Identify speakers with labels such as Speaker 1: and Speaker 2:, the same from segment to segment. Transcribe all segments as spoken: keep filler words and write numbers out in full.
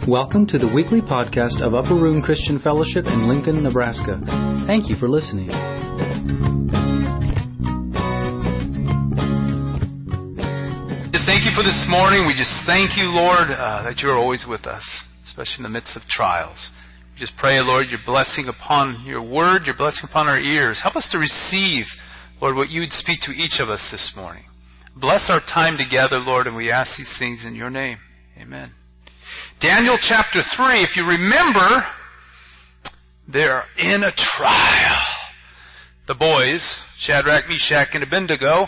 Speaker 1: Welcome to the weekly podcast of Upper Room Christian Fellowship in Lincoln, Nebraska. Thank you for listening.
Speaker 2: Just thank you for this morning. We just thank you, Lord, uh, that you're always with us, especially in the midst of trials. We just pray, Lord, your blessing upon your word, your blessing upon our ears. Help us to receive, Lord, what you would speak to each of us this morning. Bless our time together, Lord, and we ask these things in your name. Amen. Daniel chapter three, if you remember, they're in a trial. The boys, Shadrach, Meshach, and Abednego,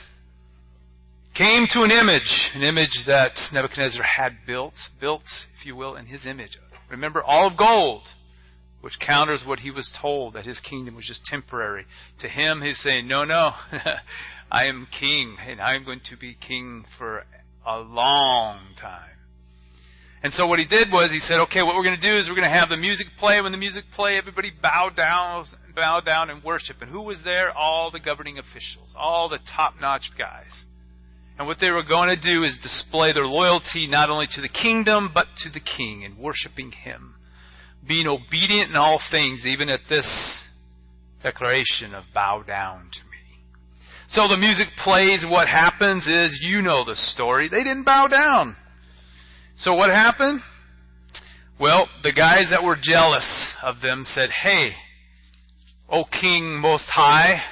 Speaker 2: came to an image, an image that Nebuchadnezzar had built, built, if you will, in his image. Remember, all of gold, which counters what he was told, that his kingdom was just temporary. To him, he's saying, no, no, I am king, and I'm going to be king for a long time. And so what he did was he said, okay, what we're going to do is we're going to have the music play. When the music play, everybody bow down, bow down and worship. And who was there? All the governing officials, all the top-notch guys. And what they were going to do is display their loyalty not only to the kingdom, but to the king and worshiping him. Being obedient in all things, even at this declaration of bow down to me. So the music plays, and what happens is, you know the story. They didn't bow down. So what happened? Well, the guys that were jealous of them said, hey, O King Most High,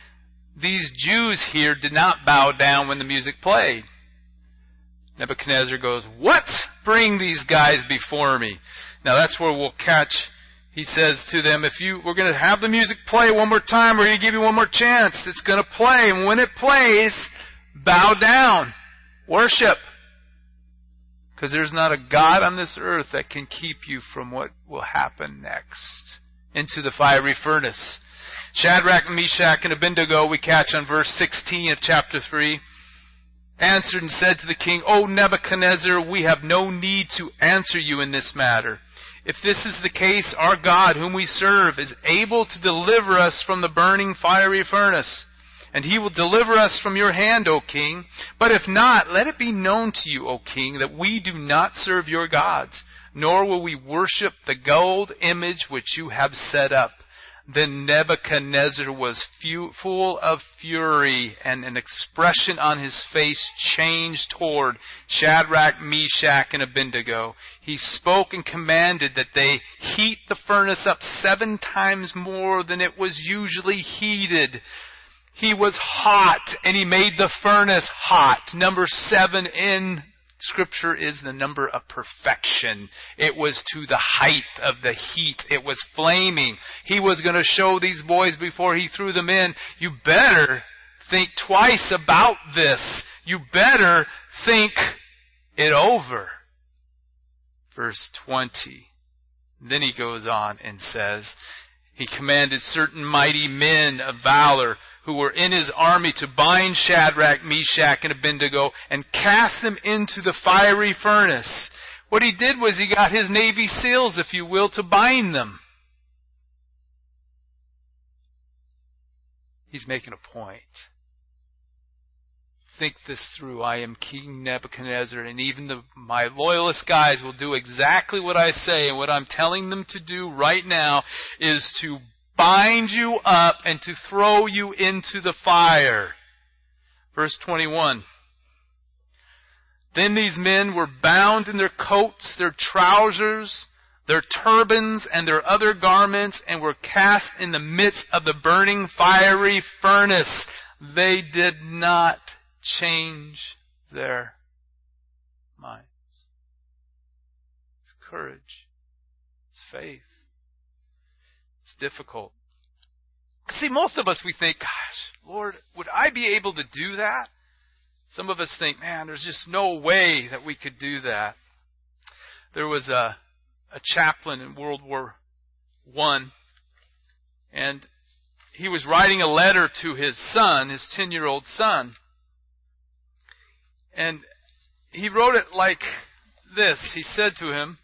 Speaker 2: these Jews here did not bow down when the music played. Nebuchadnezzar goes, what? Bring these guys before me. Now that's where we'll catch. He says to them, if you, we're going to have the music play one more time, we're going to give you one more chance. It's going to play. And when it plays, bow down. Worship. Because there's not a God on this earth that can keep you from what will happen next. Into the fiery furnace. Shadrach, Meshach, and Abednego we catch on verse sixteen of chapter three. Answered and said to the king, O Nebuchadnezzar, we have no need to answer you in this matter. If this is the case, our God, whom we serve, is able to deliver us from the burning fiery furnace. And he will deliver us from your hand, O king. But if not, let it be known to you, O king, that we do not serve your gods, nor will we worship the gold image which you have set up. Then Nebuchadnezzar was fu- full of fury, and an expression on his face changed toward Shadrach, Meshach, and Abednego. He spoke and commanded that they heat the furnace up seven times more than it was usually heated. He was hot, and he made the furnace hot. Number seven in Scripture is the number of perfection. It was to the height of the heat. It was flaming. He was going to show these boys before he threw them in, you better think twice about this. You better think it over. Verse twenty. Then he goes on and says, he commanded certain mighty men of valor who were in his army to bind Shadrach, Meshach, and Abednego and cast them into the fiery furnace. What he did was he got his Navy SEALs, if you will, to bind them. He's making a point. Think this through. I am King Nebuchadnezzar, and even the, my loyalist guys will do exactly what I say, and what I'm telling them to do right now is to bind you up and to throw you into the fire. Verse twenty-one. Then these men were bound in their coats, their trousers, their turbans, and their other garments, and were cast in the midst of the burning fiery furnace. They did not change their minds. It's courage. It's faith. It's difficult. See, most of us, we think, gosh, Lord, would I be able to do that? Some of us think, man, there's just no way that we could do that. There was a, a chaplain in World War One, and he was writing a letter to his son, his ten-year-old son. And he wrote it like this. He said to him,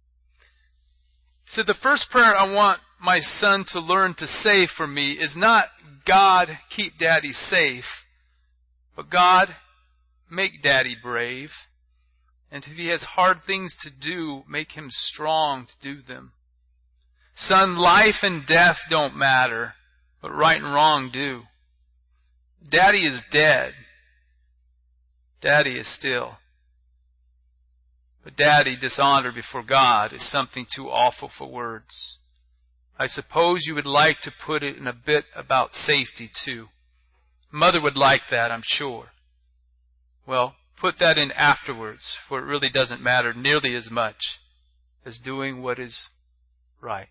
Speaker 2: he said, the first prayer I want my son to learn to say for me is not, God, keep Daddy safe, but God, make Daddy brave. And if he has hard things to do, make him strong to do them. Son, life and death don't matter, but right and wrong do. Daddy is dead. Daddy is still. But Daddy dishonored before God is something too awful for words. I suppose you would like to put it in a bit about safety too. Mother would like that, I'm sure. Well, put that in afterwards, for it really doesn't matter nearly as much as doing what is right.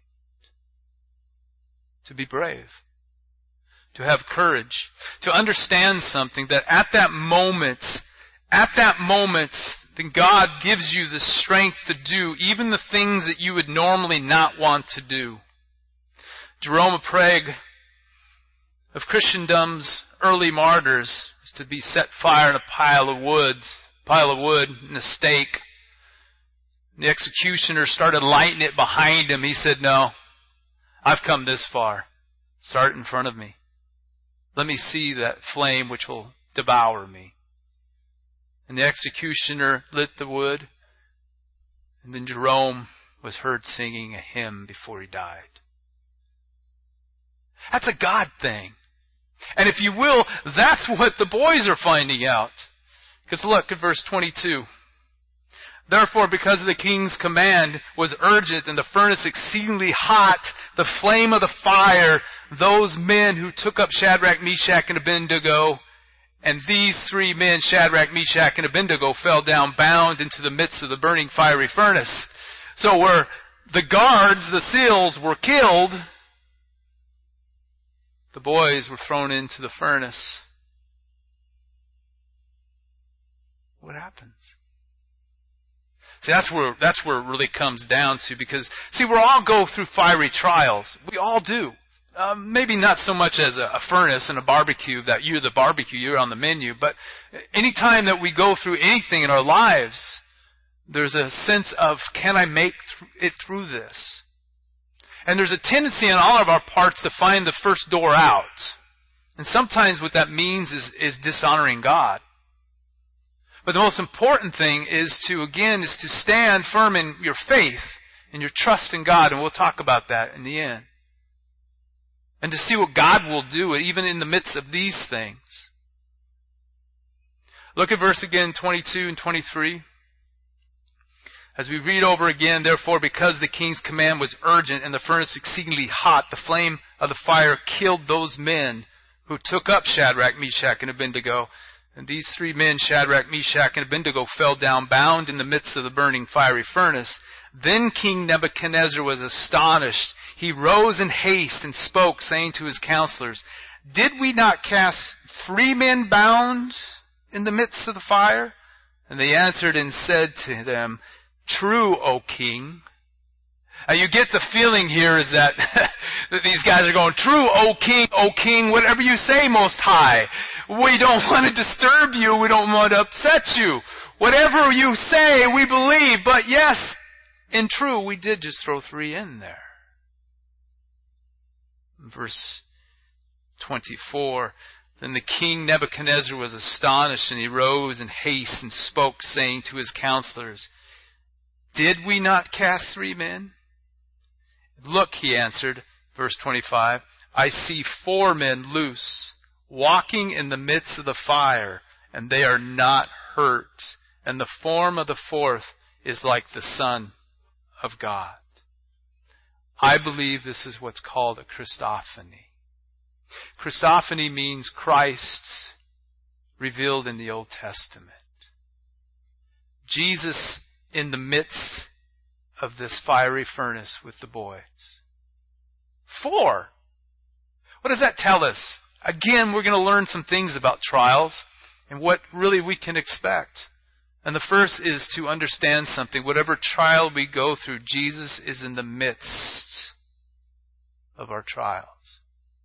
Speaker 2: To be brave. To have courage. To understand something that at that moment, at that moment, then God gives you the strength to do even the things that you would normally not want to do. Jerome of Prague, of Christendom's early martyrs, was to be set fire in a pile of wood, pile of wood and a stake. The executioner started lighting it behind him. He said, "No, I've come this far. Start in front of me. Let me see that flame which will devour me." And the executioner lit the wood, and then Jerome was heard singing a hymn before he died. That's a God thing. And if you will, that's what the boys are finding out. Because look at verse twenty-two. Therefore, because the king's command was urgent and the furnace exceedingly hot, the flame of the fire, those men who took up Shadrach, Meshach, and Abednego, and these three men, Shadrach, Meshach, and Abednego, fell down bound into the midst of the burning fiery furnace. So where the guards, the seals, were killed, the boys were thrown into the furnace. What happens? See, that's where, that's where it really comes down to, because, see, we all go through fiery trials. We all do. Uh, maybe not so much as a, a furnace and a barbecue, that you're the barbecue, you're on the menu, but any time that we go through anything in our lives, there's a sense of, can I make th- it through this? And there's a tendency on all of our parts to find the first door out. And sometimes what that means is, is dishonoring God. But the most important thing is to, again, is to stand firm in your faith and your trust in God, and we'll talk about that in the end. And to see what God will do even in the midst of these things. Look at verse again, twenty-two and twenty-three. As we read over again, therefore, because the king's command was urgent and the furnace exceedingly hot, the flame of the fire killed those men who took up Shadrach, Meshach, and Abednego. And these three men, Shadrach, Meshach, and Abednego, fell down bound in the midst of the burning fiery furnace. Then King Nebuchadnezzar was astonished. He rose in haste and spoke, saying to his counselors, "Did we not cast three men bound in the midst of the fire?" And they answered and said to them, "True, O king." And you get the feeling here is that, that these guys are going, "True, O king, O king, whatever you say, Most High. We don't want to disturb you. We don't want to upset you. Whatever you say, we believe. But yes, in true, we did just throw three in there." Verse twenty-four, then the king Nebuchadnezzar was astonished, and he rose in haste and spoke, saying to his counselors, "Did we not cast three men?" "Look," he answered, verse twenty-five, "I see four men loose, walking in the midst of the fire, and they are not hurt. And the form of the fourth is like the Son of God." I believe this is what's called a Christophany. Christophany means Christ revealed in the Old Testament. Jesus in the midst of this fiery furnace with the boys. Four. What does that tell us? Again, we're going to learn some things about trials and what really we can expect. And the first is to understand something. Whatever trial we go through, Jesus is in the midst of our trials.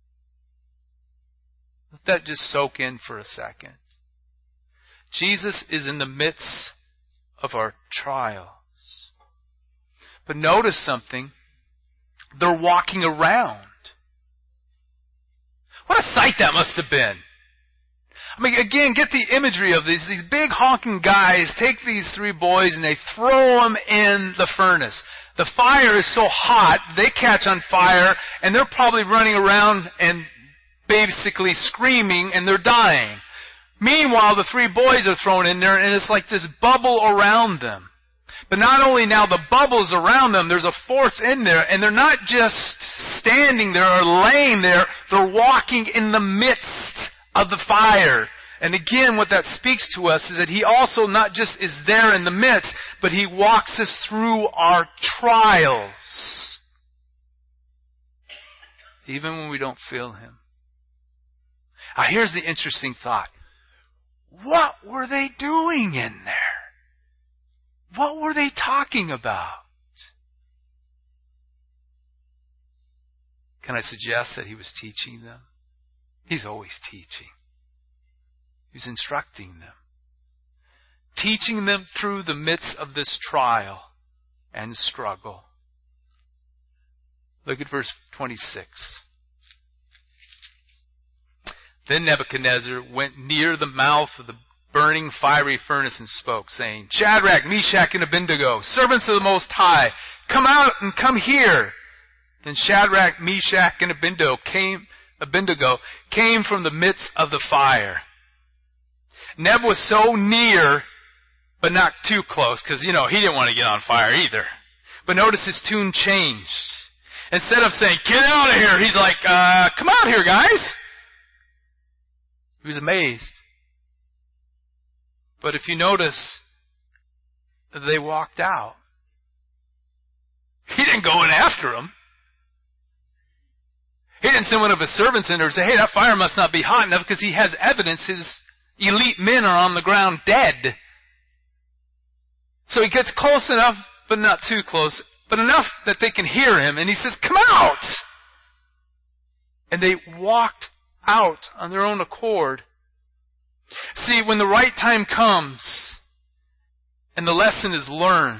Speaker 2: Let that just soak in for a second. Jesus is in the midst of our trials. But notice something. They're walking around. What a sight that must have been. I mean, again, get the imagery of these, these big honking guys take these three boys and they throw them in the furnace. The fire is so hot, they catch on fire, and they're probably running around and basically screaming, and they're dying. Meanwhile, the three boys are thrown in there, and it's like this bubble around them. But not only now the bubbles around them, there's a fourth in there, and they're not just standing there or laying there, they're walking in the midst of the fire. And again, what that speaks to us is that He also not just is there in the midst, but He walks us through our trials. Even when we don't feel Him. Now here's the interesting thought. What were they doing in there? What were they talking about? Can I suggest that He was teaching them? He's always teaching. He's instructing them. Teaching them through the midst of this trial and struggle. Look at verse twenty-six. Then Nebuchadnezzar went near the mouth of the burning fiery furnace and spoke, saying, Shadrach, Meshach, and Abednego, servants of the Most High, come out and come here. Then Shadrach, Meshach, and Abednego came, Abednego came from the midst of the fire. Neb was so near, but not too close, because, you know, he didn't want to get on fire either. But notice his tune changed. Instead of saying, get out of here, he's like, uh, come out here, guys. He was amazed. But if you notice, they walked out. He didn't go in after them. He didn't send one of his servants in there and say, hey, that fire must not be hot enough, because he has evidence his elite men are on the ground dead. So he gets close enough, but not too close, but enough that they can hear him, and he says, come out! And they walked out on their own accord. See, when the right time comes, and the lesson is learned,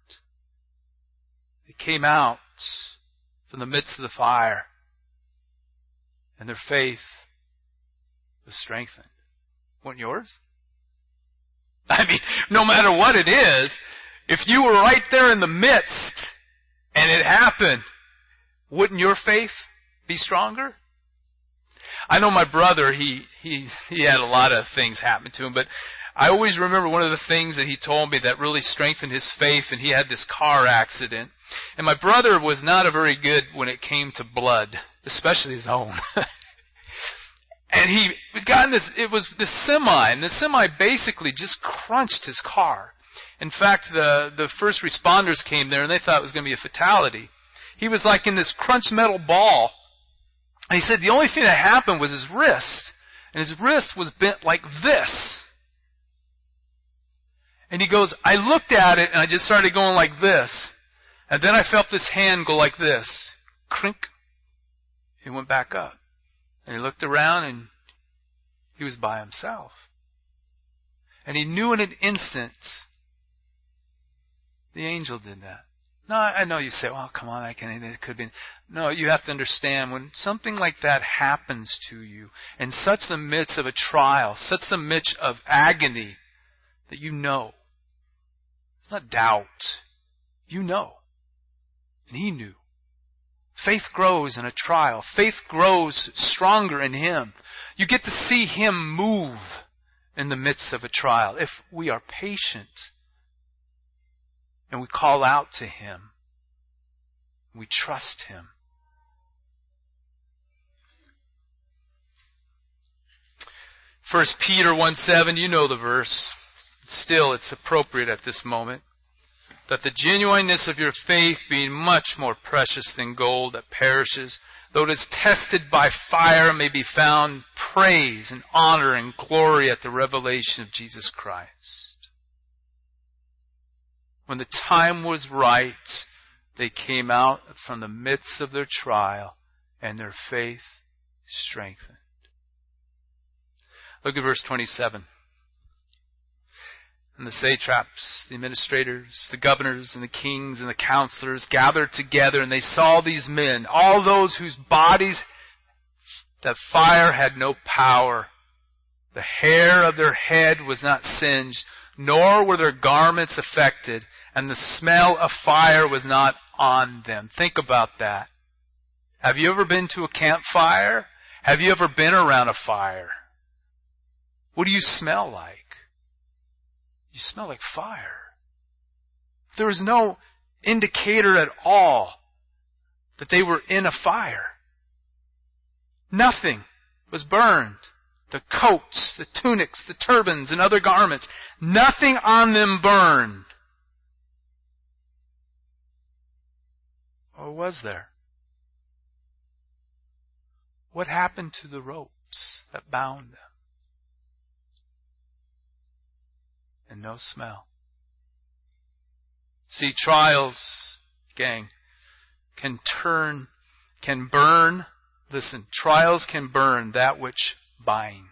Speaker 2: they came out from the midst of the fire, and their faith was strengthened. Wasn't yours? I mean, no matter what it is, if you were right there in the midst, and it happened, wouldn't your faith be stronger? I know my brother, he, he, he had a lot of things happen to him, but I always remember one of the things that he told me that really strengthened his faith, and he had this car accident. And my brother was not a very good when it came to blood, especially his own. And he got in this, it was this semi, and the semi basically just crunched his car. In fact, the, the first responders came there and they thought it was going to be a fatality. He was like in this crunched metal ball. And he said the only thing that happened was his wrist. And his wrist was bent like this. And he goes, I looked at it and I just started going like this. And then I felt this hand go like this. Crink. He went back up. And he looked around and he was by himself. And he knew in an instant the angel did that. No, I know you say, well, come on, I can, it could have been. No, you have to understand, when something like that happens to you, in such the midst of a trial, such the midst of agony, that you know. It's not doubt. You know. And he knew. Faith grows in a trial. Faith grows stronger in Him. You get to see Him move in the midst of a trial. If we are patient and we call out to Him, we trust Him. First Peter one seven, you know the verse. Still, it's appropriate at this moment. That the genuineness of your faith, being much more precious than gold that perishes, though it is tested by fire, may be found praise and honor and glory at the revelation of Jesus Christ. When the time was right, they came out from the midst of their trial, and their faith strengthened. Look at verse twenty-seven. And the satraps, the administrators, the governors, and the kings, and the counselors gathered together, and they saw these men, all those whose bodies that fire had no power, The hair of their head was not singed, nor were their garments affected, and the smell of fire was not on them. Think about that. Have you ever been to a campfire? Have you ever been around a fire? What do you smell like? You smell like fire. There was no indicator at all that they were in a fire. Nothing was burned. The coats, the tunics, the turbans, and other garments, nothing on them burned. Or was there? What happened to the ropes that bound them? And no smell. See, trials, gang, can turn, can burn, listen, trials can burn that which binds.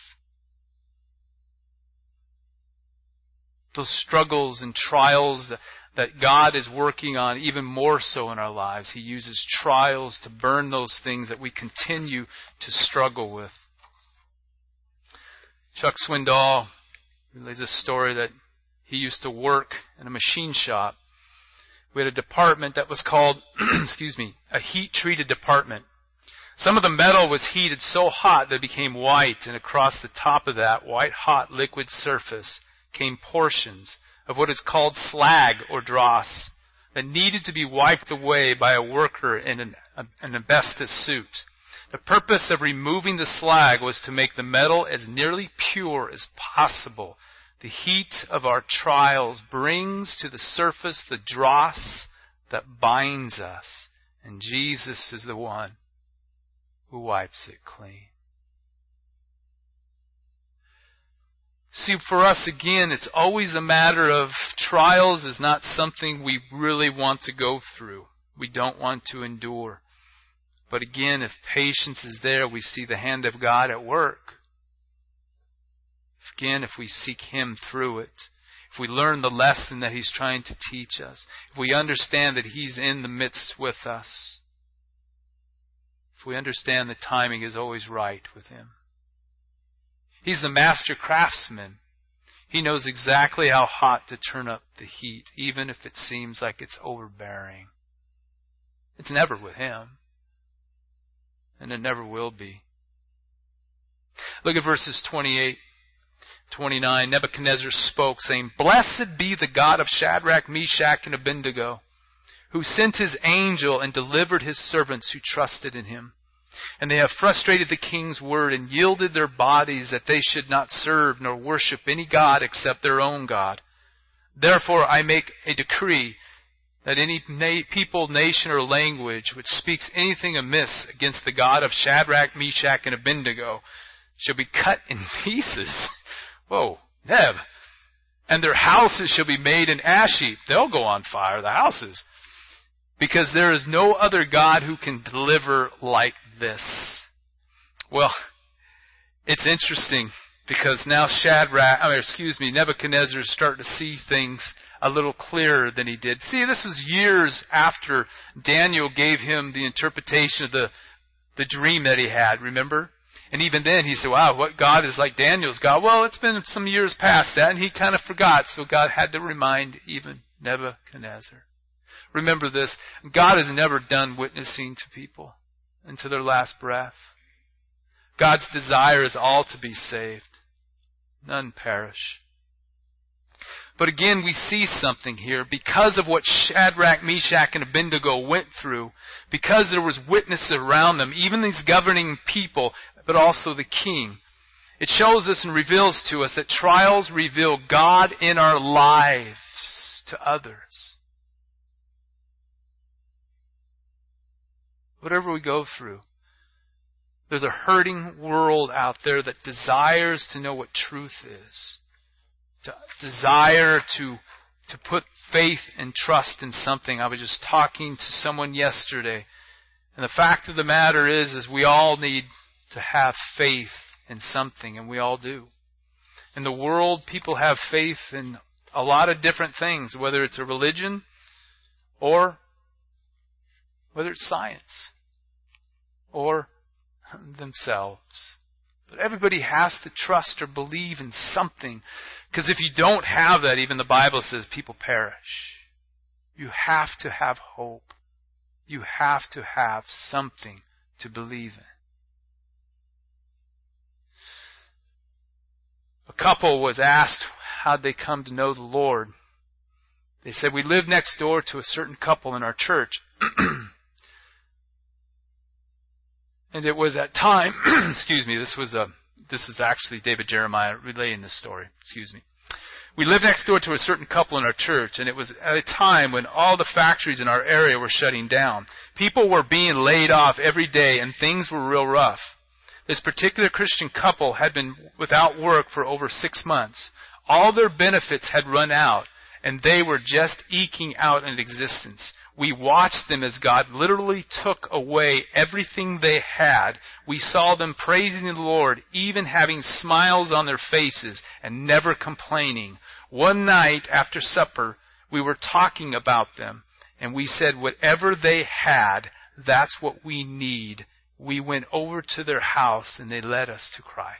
Speaker 2: Those struggles and trials that, that God is working on even more so in our lives. He uses trials to burn those things that we continue to struggle with. Chuck Swindoll relays a story that he used to work in a machine shop. We had a department that was called, excuse me, a heat-treated department. Some of the metal was heated so hot that it became white, and across the top of that white-hot liquid surface came portions of what is called slag or dross that needed to be wiped away by a worker in an, an asbestos suit. The purpose of removing the slag was to make the metal as nearly pure as possible. The heat of our trials brings to the surface the dross that binds us, and Jesus is the one who wipes it clean. See, for us, again, it's always a matter of trials is not something we really want to go through. We don't want to endure. But again, if patience is there, we see the hand of God at work. Again, if we seek Him through it, if we learn the lesson that He's trying to teach us, if we understand that He's in the midst with us, if we understand the timing is always right with Him. He's the master craftsman. He knows exactly how hot to turn up the heat, even if it seems like it's overbearing. It's never with Him, and it never will be. Look at verses twenty-eight, twenty-nine. Nebuchadnezzar spoke, saying, "Blessed be the God of Shadrach, Meshach, and Abednego, who sent His angel and delivered His servants who trusted in Him. And they have frustrated the king's word and yielded their bodies that they should not serve nor worship any god except their own God. Therefore I make a decree that any na- people, nation, or language which speaks anything amiss against the God of Shadrach, Meshach, and Abednego shall be cut in pieces." Whoa, Neb. "And their houses shall be made an ash heap." They'll go on fire, the houses. "Because there is no other God who can deliver like this." Well, it's interesting because now Shadrach, I mean, excuse me, Nebuchadnezzar is starting to see things a little clearer than he did. See, this was years after Daniel gave him the interpretation of the, the dream that he had, remember? And even then he said, wow, what God is like Daniel's God? Well, it's been some years past that, and he kind of forgot, so God had to remind even Nebuchadnezzar. Remember this, God is never done witnessing to people until their last breath. God's desire is all to be saved. None perish. But again, we see something here. Because of what Shadrach, Meshach, and Abednego went through, because there was witnesses around them, even these governing people, but also the king, it shows us and reveals to us that trials reveal God in our lives to others. Whatever we go through, there's a hurting world out there that desires to know what truth is. To desire to, to put faith and trust in something. I was just talking to someone yesterday, and the fact of the matter is, is we all need to have faith in something, and we all do. In the world, people have faith in a lot of different things, whether it's a religion or whether it's science or themselves. But everybody has to trust or believe in something. Because if you don't have that, even the Bible says people perish. You have to have hope. You have to have something to believe in. A couple was asked how'd they come to know the Lord. They said, we live next door to a certain couple in our church. And it was at time, excuse me, this was a, this is actually David Jeremiah relaying this story, excuse me. We lived next door to a certain couple in our church, and it was at a time when all the factories in our area were shutting down. People were being laid off every day, and things were real rough. This particular Christian couple had been without work for over six months. All their benefits had run out, and they were just eking out an existence. We watched them as God literally took away everything they had. We saw them praising the Lord, even having smiles on their faces and never complaining. One night after supper, we were talking about them, and we said, whatever they had, that's what we need. We went over to their house, and they led us to Christ.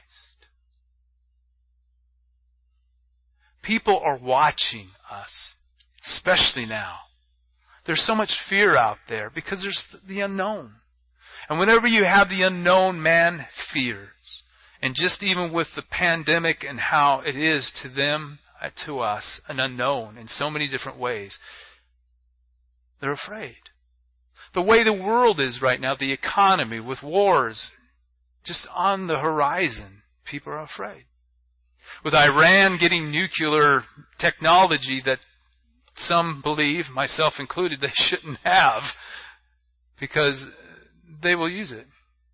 Speaker 2: People are watching us, especially now. There's so much fear out there because there's the unknown. And whenever you have the unknown, man fears. And just even with the pandemic and how it is to them, to us, an unknown in so many different ways, they're afraid. The way the world is right now, the economy with wars just on the horizon, people are afraid. With Iran getting nuclear technology that some believe, myself included, they shouldn't have because they will use it.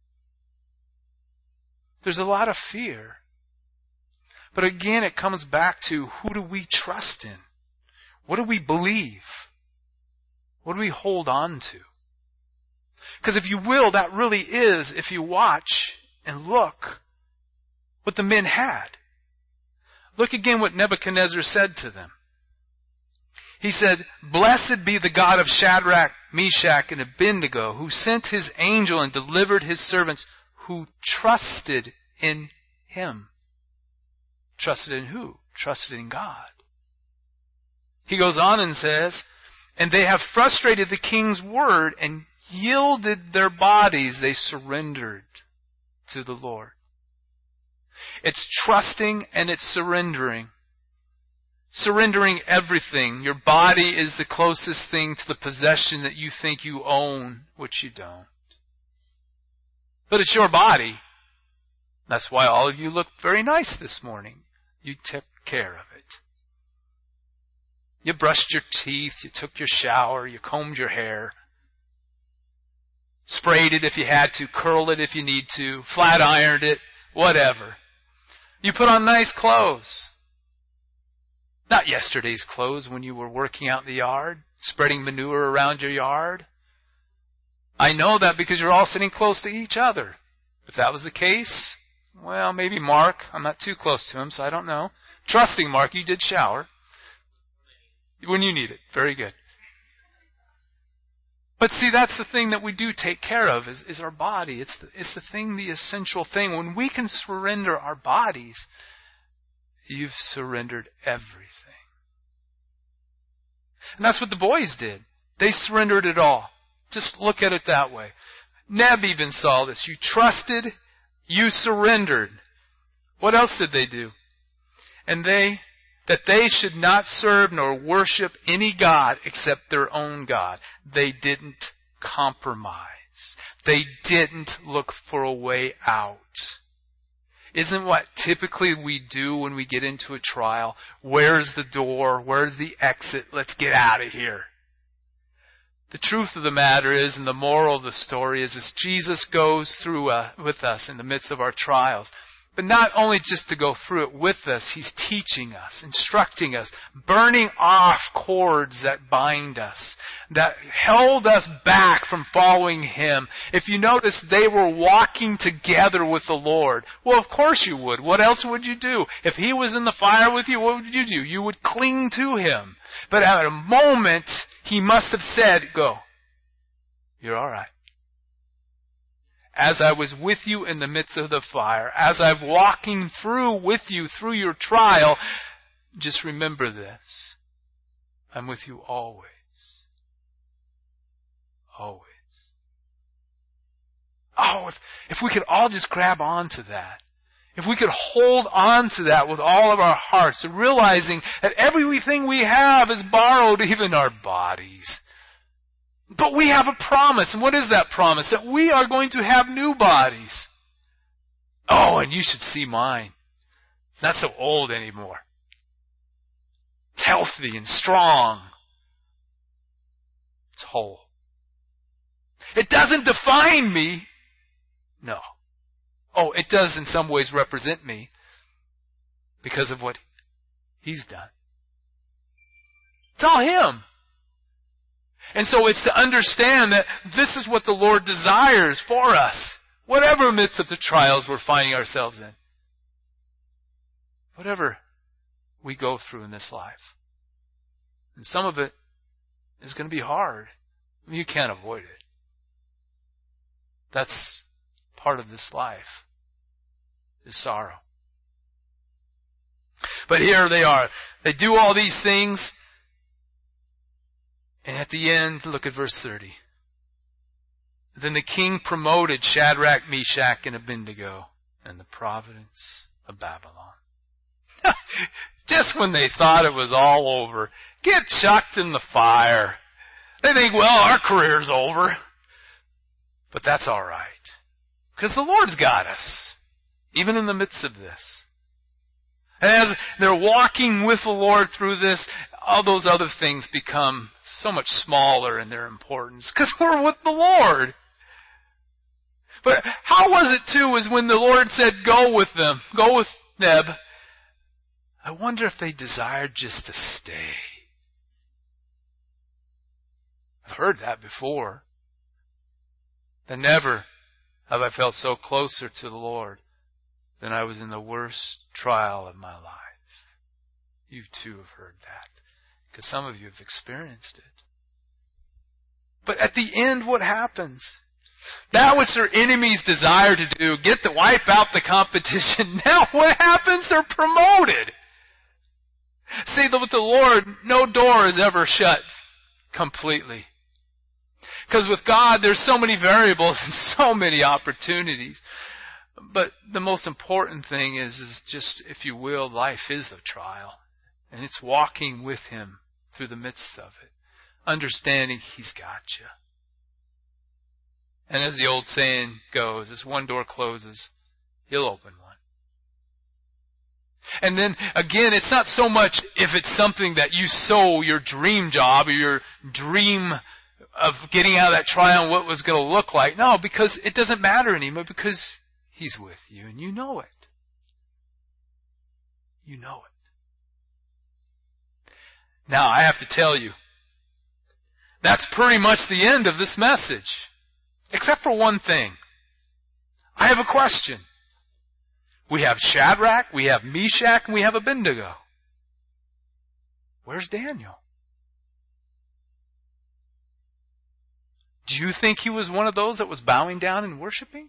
Speaker 2: There's a lot of fear. But again, it comes back to who do we trust in? What do we believe? What do we hold on to? Because if you will, that really is, if you watch and look, what the men had. Look again what Nebuchadnezzar said to them. He said, blessed be the God of Shadrach, Meshach, and Abednego, who sent his angel and delivered his servants who trusted in him. Trusted in who? Trusted in God. He goes on and says, and they have frustrated the king's word and yielded their bodies. They surrendered to the Lord. It's trusting and it's surrendering. Surrendering everything. Your body is the closest thing to the possession that you think you own, which you don't. But it's your body. That's why all of you look very nice this morning. You took care of it. You brushed your teeth, you took your shower, you combed your hair. Sprayed it if you had to, curled it if you need to, flat ironed it, whatever. You put on nice clothes. Not yesterday's clothes when you were working out in the yard, spreading manure around your yard. I know that because you're all sitting close to each other. If that was the case, well, maybe Mark. I'm not too close to him, so I don't know. Trusting Mark, you did shower. When you need it. Very good. But see, that's the thing that we do take care of, is, is our body. It's the, it's the thing, the essential thing. When we can surrender our bodies, you've surrendered everything. And that's what the boys did. They surrendered it all. Just look at it that way. Neb even saw this. You trusted, you surrendered. What else did they do? And they, that they should not serve nor worship any god except their own God. They didn't compromise. They didn't look for a way out. Isn't what typically we do when we get into a trial? Where's the door? Where's the exit? Let's get out of here. The truth of the matter is, and the moral of the story is, is Jesus goes through uh, with us in the midst of our trials. But not only just to go through it with us, He's teaching us, instructing us, burning off cords that bind us, that held us back from following Him. If you notice, they were walking together with the Lord. Well, of course you would. What else would you do? If He was in the fire with you, what would you do? You would cling to Him. But at a moment, He must have said, go. You're all right. as I was with you in the midst of the fire, as I'm walking through with you through your trial, just remember this. I'm with you always. Always. Oh, if, if we could all just grab onto that. If we could hold on to that with all of our hearts, realizing that everything we have is borrowed, even our bodies. But we have a promise. And what is that promise? That we are going to have new bodies. Oh, and you should see mine. It's not so old anymore. It's healthy and strong. It's whole. It doesn't define me. No. Oh, it does in some ways represent me because of what He's done. It's all Him. And so it's to understand that this is what the Lord desires for us, whatever midst of the trials we're finding ourselves in. Whatever we go through in this life. And some of it is going to be hard. I mean, you can't avoid it. That's part of this life, is sorrow. But here they are. They do all these things. And at the end, look at verse thirty. Then the king promoted Shadrach, Meshach, and Abednego in the province of Babylon. Just when they thought it was all over, get chucked in the fire. They think, well, our career's over. But that's all right. Because the Lord's got us, even in the midst of this. And as they're walking with the Lord through this, all those other things become so much smaller in their importance. Because we're with the Lord. But how was it too, is when the Lord said, go with them, go with Neb. I wonder if they desired just to stay. I've heard that before. That never have I felt so closer to the Lord than I was in the worst trial of my life. You too have heard that, because some of you have experienced it. But at the end, what happens? That which their enemies desire to do, get to wipe out the competition. Now what happens? They're promoted. See, with the Lord, no door is ever shut completely. Because with God, there's so many variables and so many opportunities. But the most important thing is, is just, if you will, life is a trial. And it's walking with Him through the midst of it. Understanding He's got you. And as the old saying goes, as one door closes, He'll open one. And then, again, it's not so much if it's something that you sow your dream job or your dream of getting out of that trial and what was going to look like. No, because it doesn't matter anymore, because He's with you and you know it. You know it. Now, I have to tell you, that's pretty much the end of this message. Except for one thing. I have a question. We have Shadrach, we have Meshach, and we have Abednego. Where's Daniel? Do you think he was one of those that was bowing down and worshiping?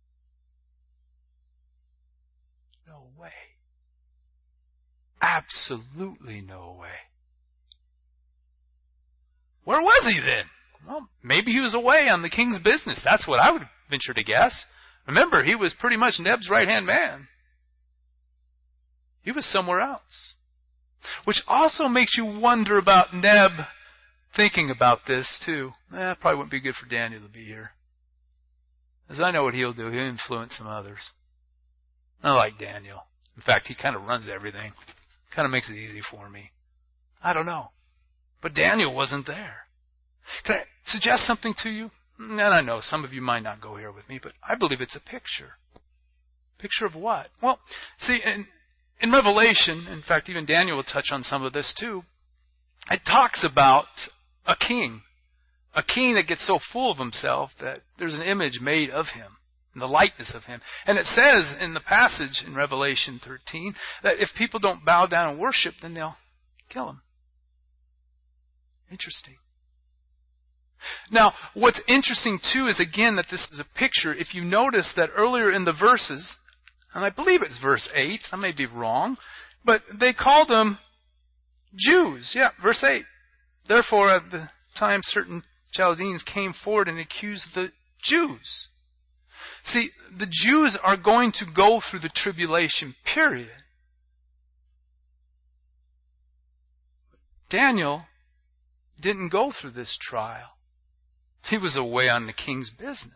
Speaker 2: No way. Absolutely no way. Where was he then? Well, maybe he was away on the king's business. That's what I would venture to guess. Remember, he was pretty much Neb's right-hand man. He was somewhere else. Which also makes you wonder about Neb thinking about this too. Eh, probably wouldn't be good for Daniel to be here. As I know what he'll do, he'll influence some others. I like Daniel. In fact, he kind of runs everything. Kind of makes it easy for me. I don't know. But Daniel wasn't there. Can I suggest something to you? And I know some of you might not go here with me, but I believe it's a picture. Picture of what? Well, see, in, in Revelation, in fact, even Daniel will touch on some of this too, it talks about a king. A king that gets so full of himself that there's an image made of him, and the likeness of him. And it says in the passage in Revelation thirteen that if people don't bow down and worship, then they'll kill him. Interesting. Now, what's interesting too is again that this is a picture. If you notice that earlier in the verses, and I believe it's verse eight, I may be wrong, but they called them Jews. Yeah, verse eight. Therefore, at the time certain Chaldeans came forward and accused the Jews. See, the Jews are going to go through the tribulation period. Daniel didn't go through this trial. He was away on the king's business.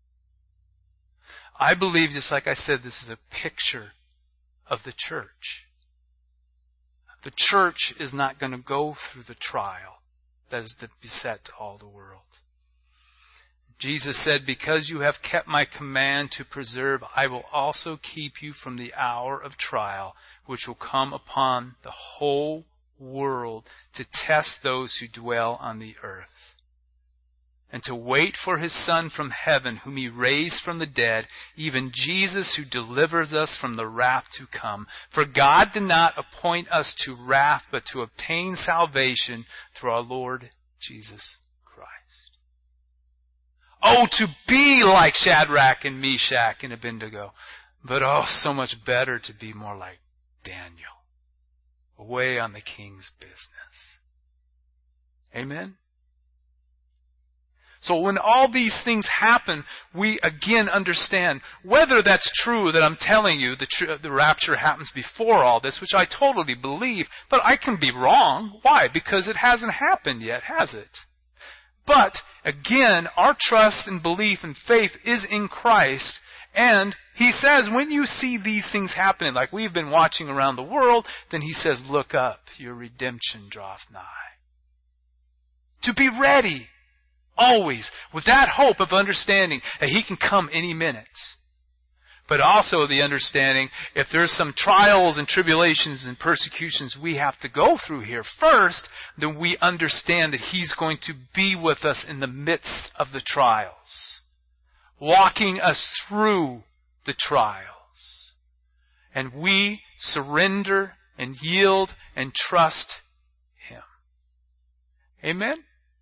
Speaker 2: I believe, just like I said, this is a picture of the church. The church is not going to go through the trial that is beset all the world. Jesus said, because you have kept my command to preserve, I will also keep you from the hour of trial, which will come upon the whole world to test those who dwell on the earth, and to wait for His Son from heaven, whom He raised from the dead, even Jesus, who delivers us from the wrath to come. For God did not appoint us to wrath, but to obtain salvation through our Lord Jesus Christ. Oh, to be like Shadrach and Meshach and Abednego. But oh, so much better to be more like Daniel, away on the king's business. Amen? So when all these things happen, we again understand whether that's true that I'm telling you the, tr- the rapture happens before all this, which I totally believe, but I can be wrong. Why? Because it hasn't happened yet, has it? But again, our trust and belief and faith is in Christ. And He says, when you see these things happening, like we've been watching around the world, then He says, look up, your redemption draweth nigh. To be ready, always, with that hope of understanding that He can come any minute. But also the understanding, if there's some trials and tribulations and persecutions we have to go through here first, then we understand that He's going to be with us in the midst of the trials, walking us through the trials. And we surrender and yield and trust Him. Amen?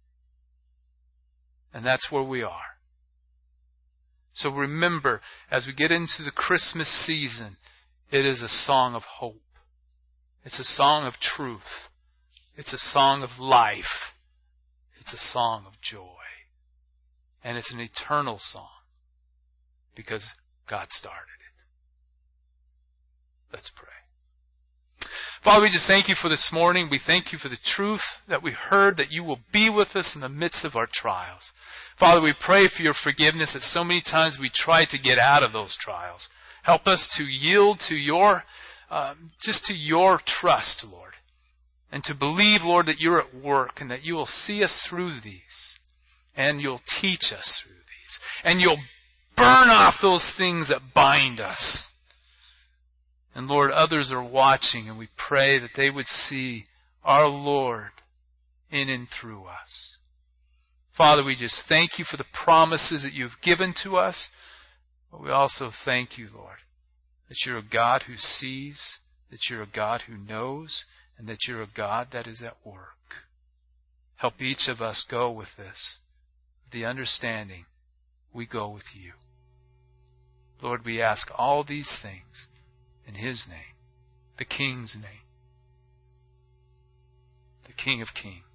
Speaker 2: And that's where we are. So remember, as we get into the Christmas season, it is a song of hope. It's a song of truth. It's a song of life. It's a song of joy. And it's an eternal song because God started it. Let's pray. Father, we just thank You for this morning. We thank You for the truth that we heard, that You will be with us in the midst of our trials. Father, we pray for Your forgiveness that so many times we try to get out of those trials. Help us to yield to Your, um, just to Your trust, Lord. And to believe, Lord, that You're at work and that You will see us through these. And You'll teach us through these. And You'll burn off those things that bind us. And Lord, others are watching, and we pray that they would see our Lord in and through us. Father, we just thank You for the promises that You've given to us, but we also thank You, Lord, that You're a God who sees, that You're a God who knows, and that You're a God that is at work. Help each of us go with this, with the understanding we go with You. Lord, we ask all these things in His name, the King's name, the King of Kings.